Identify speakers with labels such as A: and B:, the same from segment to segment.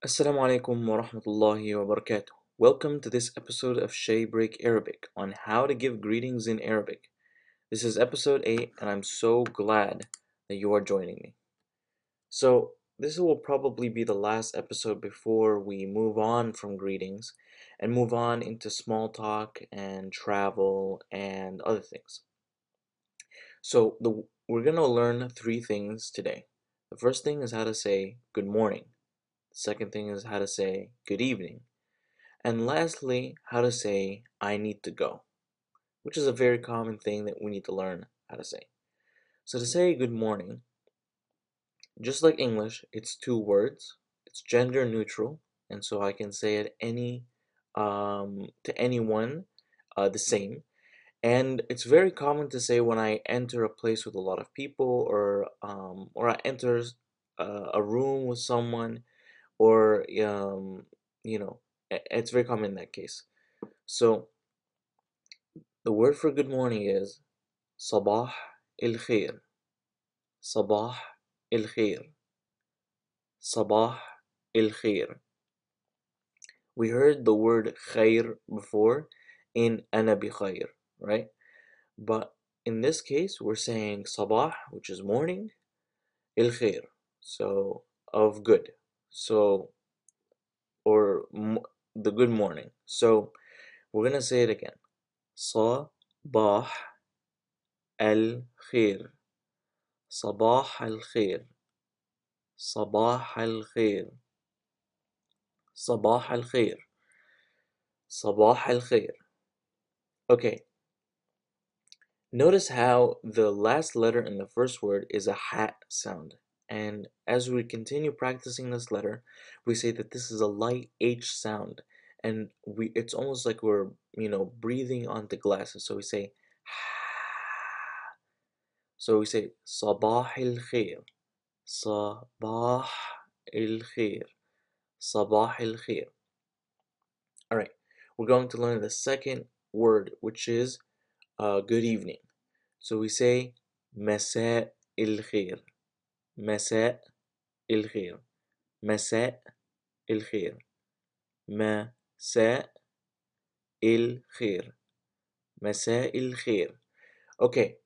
A: Assalamu alaikum wa rahmatullahi wa barakatuh. Welcome to this episode of Shay Break Arabic on how to give greetings in Arabic. This is episode 8, and I'm so glad that you are joining me. So, this will probably be the last episode before we move on from greetings and move on into small talk and travel and other things. So, we're going to learn three things today. The first thing is how to say good morning. The second thing is how to say good evening. And lastly, how to say I need to go, which is a very common thing that we need to learn how to say. So to say good morning, just like English, it's two words. It's gender neutral, and so I can say it to anyone the same. And it's very common to say when I enter a place with a lot of people, or I enter a room with someone, or you know, it's very common in that case. So the word for good morning is صباح الخير. صباح الخير. صباح الخير. We heard the word خير before in أنا بخير, right? But in this case, we're saying صباح, which is morning, الخير, so of good. So, or the good morning. So, we're gonna say it again. صباح الخير. صباح الخير. صباح الخير. صباح الخير. صباح الخير. Okay, notice how the last letter in the first word is a hat sound. And as we continue practicing this letter, we say that this is a light H sound. And it's almost like we're, breathing onto glasses. So we say so we say صباح الخير. صباح الخير. صباح الخير. All right, we're going to learn the second word, which is good evening. So we say مساء الخير. مساء الخير. مساء الخير. مساء الخير. مساء الخير. Okay.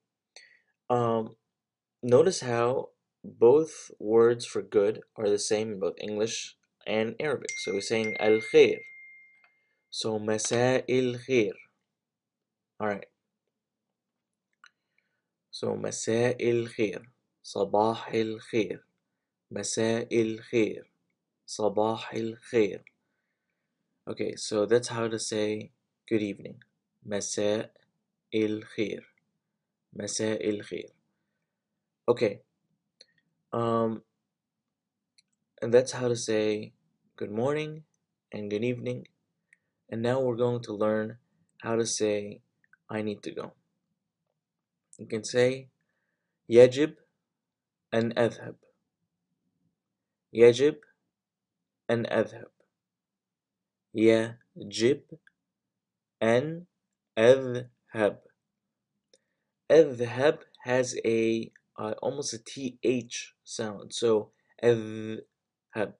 A: Notice how both words for good are the same in both English and Arabic. So we're saying al khair. So مساء الخير. All right. So مساء الخير. صباح الخير. مساء الخير. صباح الخير. Okay, so that's how to say good evening. مساء الخير. مساء الخير. Okay. And that's how to say good morning and good evening. And now we're going to learn how to say I need to go. You can say يجب أن أذهب. يجب أن أذهب. يجب أن أذهب. أذهب has almost a TH sound. So أذهب.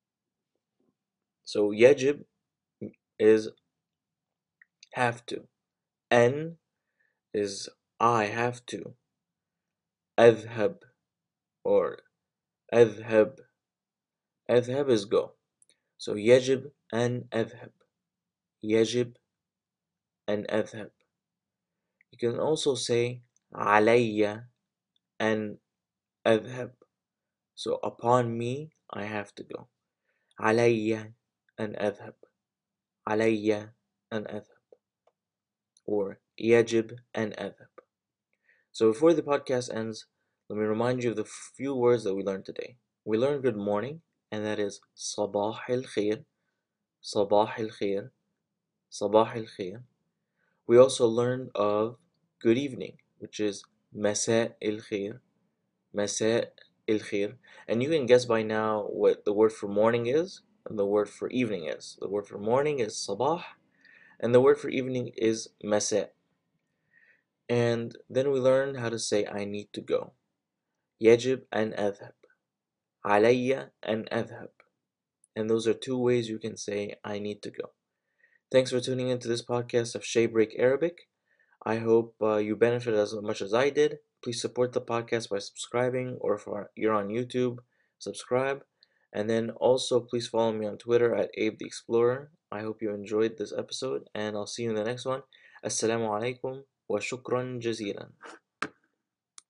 A: So يجب is have to. أن is I have to. أذهب or أذهب. أذهب is go. So يجب أن أذهب. يجب أن أذهب. You can also say علي أن أذهب. So upon me, I have to go. علي أن أذهب. علي أن أذهب. Or يجب أن أذهب. So before the podcast ends, let me remind you of the few words that we learned today. We learned good morning, and that is صباح الخير. صباح الخير. صباح الخير. We also learned of good evening, which is مساء الخير. مساء الخير. And you can guess by now what the word for morning is and the word for evening is. The word for morning is صباح, and the word for evening is مساء. And then we learned how to say I need to go. يجب أن أذهب. علي أن أذهب. and those are two ways you can say I need to go. Thanks for tuning into this podcast of Shay Break Arabic. I hope you benefited as much as I did. Please support the podcast by subscribing, or if you're on YouTube, subscribe. And then also, please follow me on Twitter at Abe the Explorer. I hope you enjoyed this episode, and I'll see you in the next one. Assalamu alaikum wa shukran jazilan.